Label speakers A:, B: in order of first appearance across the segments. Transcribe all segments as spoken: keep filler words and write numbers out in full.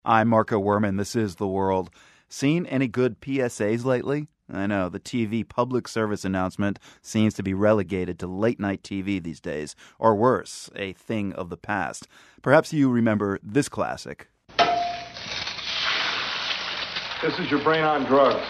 A: I'm Marco Werman. This is The World. Seen any good P S As lately? I know, the T V public service announcement seems to be relegated to late-night T V these days, or worse, a thing of the past. Perhaps you remember this classic.
B: This is your brain on drugs.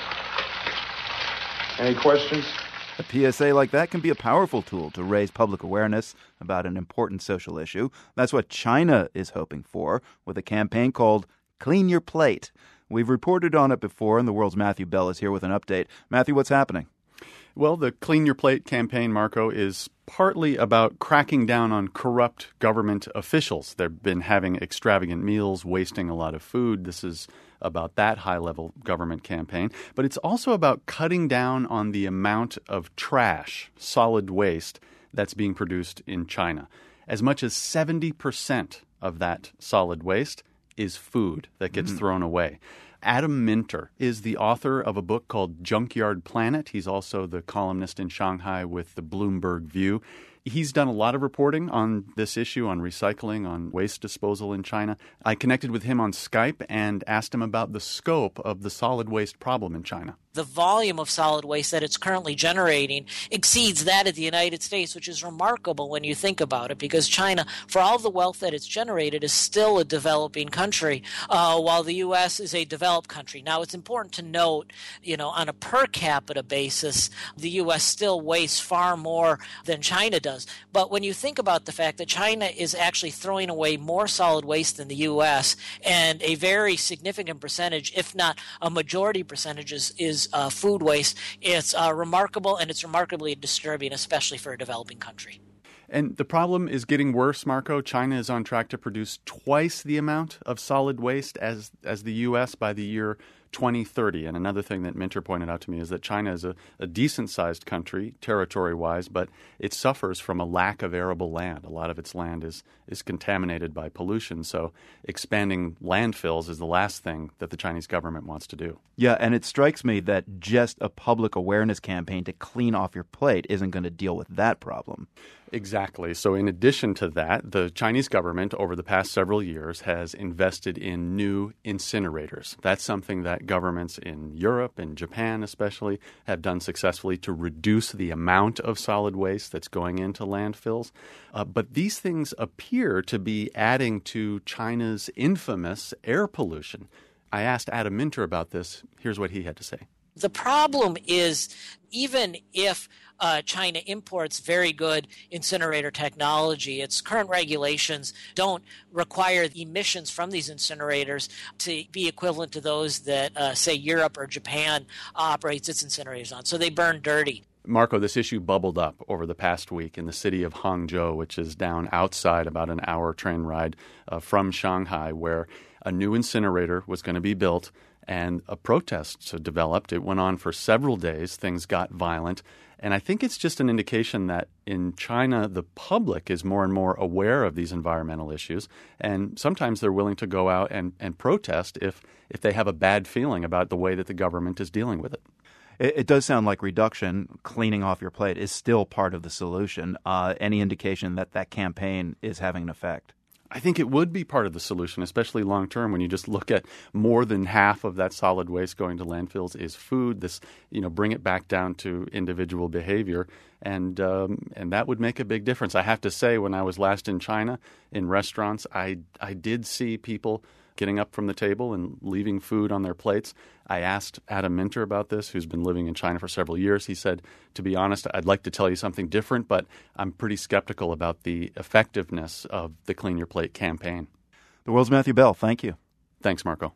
B: Any questions?
A: A P S A like that can be a powerful tool to raise public awareness about an important social issue. That's what China is hoping for with a campaign called Clean Your Plate. We've reported on it before, and The World's Matthew Bell is here with an update. Matthew, what's happening?
C: Well, the Clean Your Plate campaign, Marco, is partly about cracking down on corrupt government officials. They've been having extravagant meals, wasting a lot of food. This is about that high-level government campaign. But it's also about cutting down on the amount of trash, solid waste, that's being produced in China. As much as seventy percent of that solid waste is food that gets mm. thrown away. Adam Minter is the author of a book called Junkyard Planet. He's also the columnist in Shanghai with the Bloomberg View. He's done a lot of reporting on this issue, on recycling, on waste disposal in China. I connected with him on Skype and asked him about the scope of the solid waste problem in China.
D: The volume of solid waste that it's currently generating exceeds that of the United States, which is remarkable when you think about it, because China, for all the wealth that it's generated, is still a developing country, uh, while the U S is a developed country. Now, it's important to note, you know, on a per capita basis, the U S still wastes far more than China does. But when you think about the fact that China is actually throwing away more solid waste than the U S, and a very significant percentage, if not a majority percentage, is, is Uh, food waste, it's uh, remarkable, and it's remarkably disturbing, especially for a developing country.
C: And the problem is getting worse, Marco. China is on track to produce twice the amount of solid waste as as the U S by the year twenty thirty. And another thing that Minter pointed out to me is that China is a, a decent-sized country, territory-wise, but it suffers from a lack of arable land. A lot of its land is, is contaminated by pollution, so expanding landfills is the last thing that the Chinese government wants to do.
A: Yeah, and it strikes me that just a public awareness campaign to clean off your plate isn't going to deal with that problem.
C: Exactly. So in addition to that, the Chinese government over the past several years has invested in new incinerators. That's something that governments in Europe and Japan especially have done successfully to reduce the amount of solid waste that's going into landfills. Uh, but these things appear to be adding to China's infamous air pollution. I asked Adam Minter about this. Here's what he had to say.
D: The problem is, even if uh, China imports very good incinerator technology, its current regulations don't require the emissions from these incinerators to be equivalent to those that, uh, say, Europe or Japan operates its incinerators on. So they burn dirty.
C: Marco, this issue bubbled up over the past week in the city of Hangzhou, which is down outside about an hour train ride uh, from Shanghai, where a new incinerator was going to be built. And a protest developed. It went on for several days. Things got violent. And I think it's just an indication that in China, the public is more and more aware of these environmental issues. And sometimes they're willing to go out and, and protest if, if they have a bad feeling about the way that the government is dealing with it.
A: It, it does sound like reduction, cleaning off your plate, is still part of the solution. Uh, any indication that that campaign is having an effect?
C: I think it would be part of the solution, especially long term, when you just look at more than half of that solid waste going to landfills is food. This, you know, bring it back down to individual behavior, and um, and that would make a big difference. I have to say, when I was last in China, in restaurants, I I did see people getting up from the table and leaving food on their plates. I asked Adam Minter about this, who's been living in China for several years. He said, to be honest, I'd like to tell you something different, but I'm pretty skeptical about the effectiveness of the Clean Your Plate campaign.
A: The World's Matthew Bell, thank you.
C: Thanks, Marco.